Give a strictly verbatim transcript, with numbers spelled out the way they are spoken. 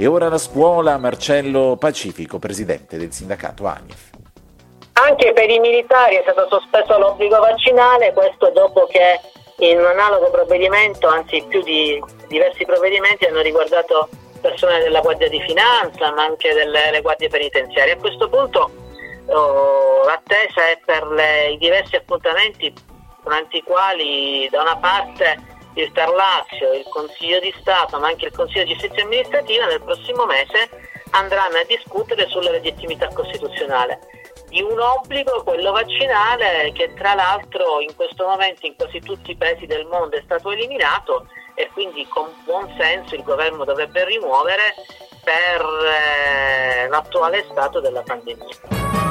E ora la scuola, Marcello Pacifico, presidente del sindacato ANIF. Anche per i militari è stato sospeso l'obbligo vaccinale, questo dopo che in un analogo provvedimento, anzi più di diversi provvedimenti, hanno riguardato persone della Guardia di Finanza, ma anche delle, delle guardie penitenziarie. A questo punto oh, l'attesa è per le, i diversi appuntamenti, durante i quali da una parte il Tar Lazio, il Consiglio di Stato, ma anche il Consiglio di Giustizia Amministrativa nel prossimo mese andranno a discutere sulla legittimità costituzionale di un obbligo, quello vaccinale, che tra l'altro in questo momento in quasi tutti i paesi del mondo è stato eliminato e quindi con buon senso il governo dovrebbe rimuovere per eh, l'attuale stato della pandemia.